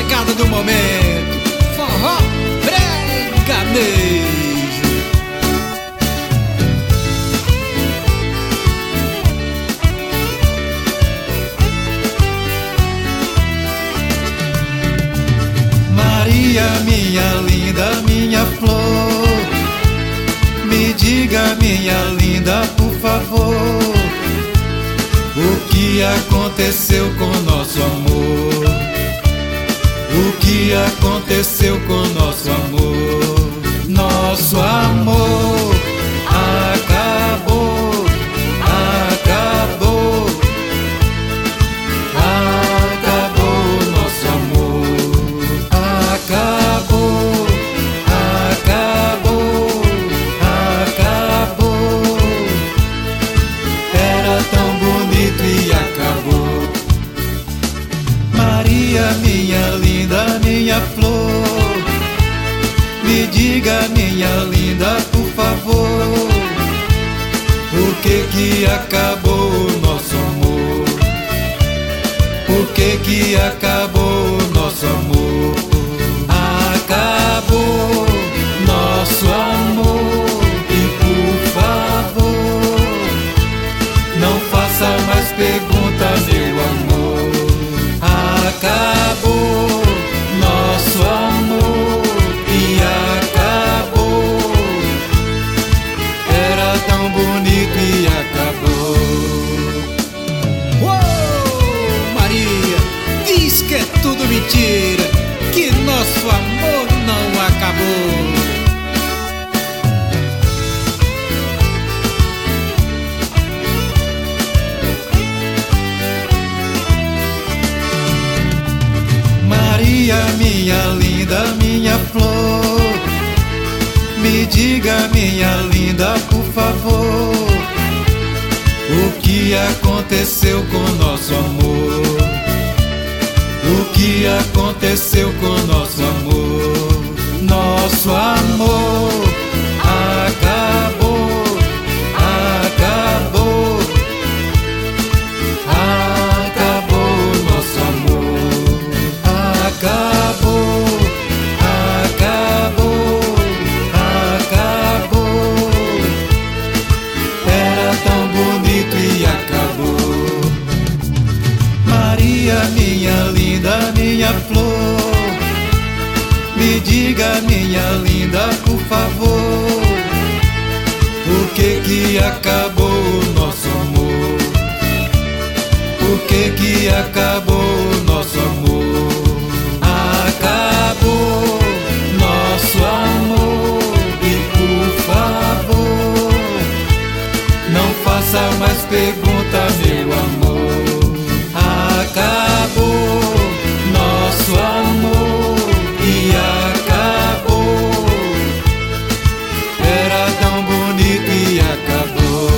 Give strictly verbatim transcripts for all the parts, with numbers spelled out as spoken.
molecada do momento, forró breganejo. Maria, minha linda, minha flor, me diga, minha linda, por favor, o que aconteceu com nosso amor? O que aconteceu com nosso amor? Nosso amor acabou, acabou, acabou nosso amor, acabou, acabou, acabou. Era tão bonito e acabou. Maria, minha linda, minha flor, me diga, minha linda, por favor, por que que acabou o nosso amor? Por que que acabou o nosso amor? Acabou nosso amor e por favor, não faça mais perguntas, meu amor. Acabou nosso amor e acabou. Era tão bonito e acabou. Uou, Maria, diz que é tudo mentira, que nosso amor não acabou. Maria, minha linda, minha flor, me diga, minha linda, por favor, o que aconteceu com nosso amor? O que aconteceu com nosso amor? Nosso amor acabou, acabou, acabou nosso amor. Acabou, acabou, acabou. Era tão bonito e acabou. Maria, minha linda, minha flor, me diga, minha linda, por favor, por que que acabou o nosso amor? Por que que acabou o nosso amor? Acabou nosso amor e por favor, não faça mais perguntas, meu amor. Acabou nosso amor e acabou. Era tão bonito e acabou.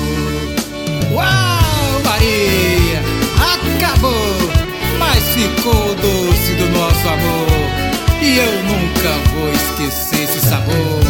Uau, Maria, acabou, mas ficou o doce do nosso amor, e eu nunca vou esquecer esse sabor.